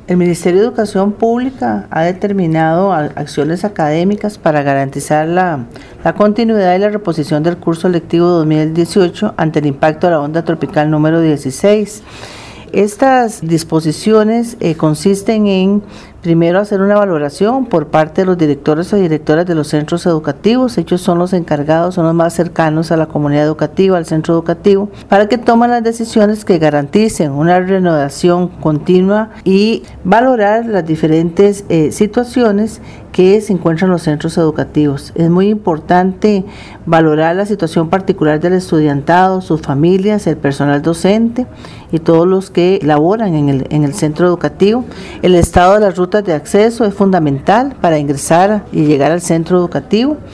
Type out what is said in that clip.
El Ministerio de Educación Pública ha determinado acciones académicas para garantizar la continuidad y la reposición del curso lectivo 2018 ante el impacto de la onda tropical número 16. Estas disposiciones consisten en, primero, hacer una valoración por parte de los directores o directoras de los centros educativos. Ellos son los encargados, son los más cercanos a la comunidad educativa, al centro educativo, para que tomen las decisiones que garanticen una renovación continua y valorar las diferentes situaciones que se encuentran en los centros educativos. Es muy importante valorar la situación particular del estudiantado, sus familias, el personal docente y todos los que laboran en el centro educativo. El estado de las rutas de acceso es fundamental para ingresar y llegar al centro educativo.